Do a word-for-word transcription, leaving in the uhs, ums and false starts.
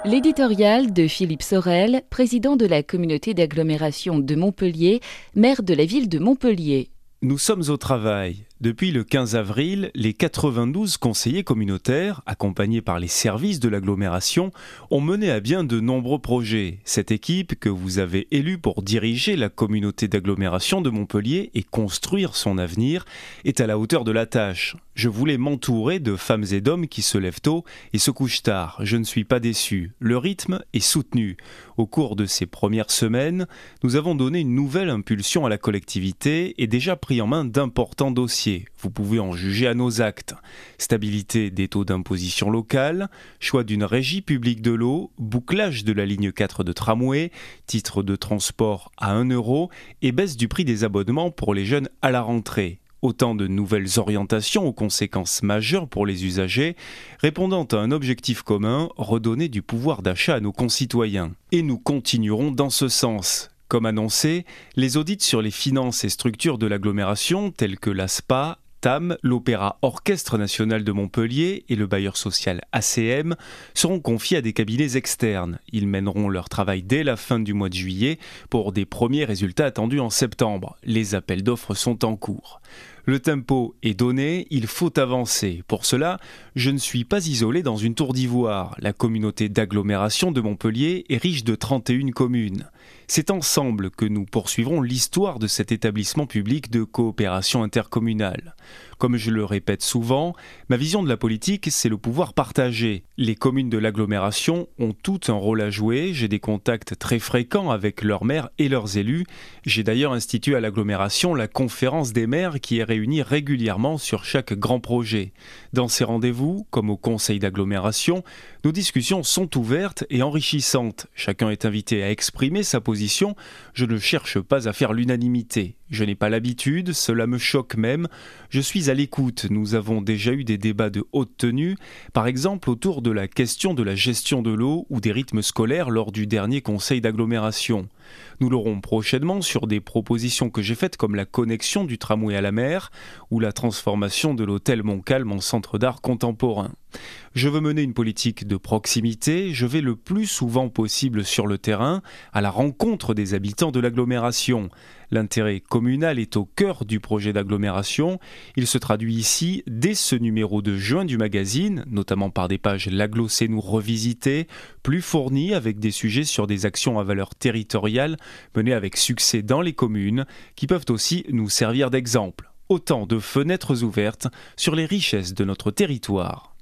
L'éditorial de Philippe Sorel, président de la communauté d'agglomération de Montpellier, maire de la ville de Montpellier. Nous sommes au travail. Depuis le quinze avril, les quatre-vingt-douze conseillers communautaires, accompagnés par les services de l'agglomération, ont mené à bien de nombreux projets. Cette équipe que vous avez élue pour diriger la communauté d'agglomération de Montpellier et construire son avenir est à la hauteur de la tâche. Je voulais m'entourer de femmes et d'hommes qui se lèvent tôt et se couchent tard. Je ne suis pas déçu. Le rythme est soutenu. Au cours de ces premières semaines, nous avons donné une nouvelle impulsion à la collectivité et déjà pris en main d'importants dossiers. Vous pouvez en juger à nos actes. Stabilité des taux d'imposition locale, choix d'une régie publique de l'eau, bouclage de la ligne quatre de tramway, titre de transport à un euro et baisse du prix des abonnements pour les jeunes à la rentrée. Autant de nouvelles orientations aux conséquences majeures pour les usagers, répondant à un objectif commun, redonner du pouvoir d'achat à nos concitoyens. Et nous continuerons dans ce sens. Comme annoncé, les audits sur les finances et structures de l'agglomération, tels que l'A S P A, T A M, l'Opéra Orchestre National de Montpellier et le bailleur social A C M, seront confiés à des cabinets externes. Ils mèneront leur travail dès la fin du mois de juillet pour des premiers résultats attendus en septembre. Les appels d'offres sont en cours. Le tempo est donné, il faut avancer. Pour cela, je ne suis pas isolé dans une tour d'ivoire. La communauté d'agglomération de Montpellier est riche de trente et une communes. C'est ensemble que nous poursuivrons l'histoire de cet établissement public de coopération intercommunale. Comme je le répète souvent, ma vision de la politique, c'est le pouvoir partagé. Les communes de l'agglomération ont toutes un rôle à jouer. J'ai des contacts très fréquents avec leurs maires et leurs élus. J'ai d'ailleurs institué à l'agglomération la conférence des maires qui est réunie régulièrement sur chaque grand projet. Dans ces rendez-vous, comme au conseil d'agglomération, nos discussions sont ouvertes et enrichissantes. Chacun est invité à exprimer sa position. Je ne cherche pas à faire l'unanimité. Je n'ai pas l'habitude, cela me choque même. Je suis à l'écoute. Nous avons déjà eu des débats de haute tenue, par exemple autour de la question de la gestion de l'eau ou des rythmes scolaires lors du dernier conseil d'agglomération. Nous l'aurons prochainement sur des propositions que j'ai faites comme la connexion du tramway à la mer ou la transformation de l'hôtel Montcalm en centre d'art contemporain. Je veux mener une politique de proximité, je vais le plus souvent possible sur le terrain, à la rencontre des habitants de l'agglomération. L'intérêt communal est au cœur du projet d'agglomération. Il se traduit ici dès ce numéro de juin du magazine, notamment par des pages L'Agglo c'est nous revisitées, plus fournies avec des sujets sur des actions à valeur territoriale menées avec succès dans les communes, qui peuvent aussi nous servir d'exemple. Autant de fenêtres ouvertes sur les richesses de notre territoire.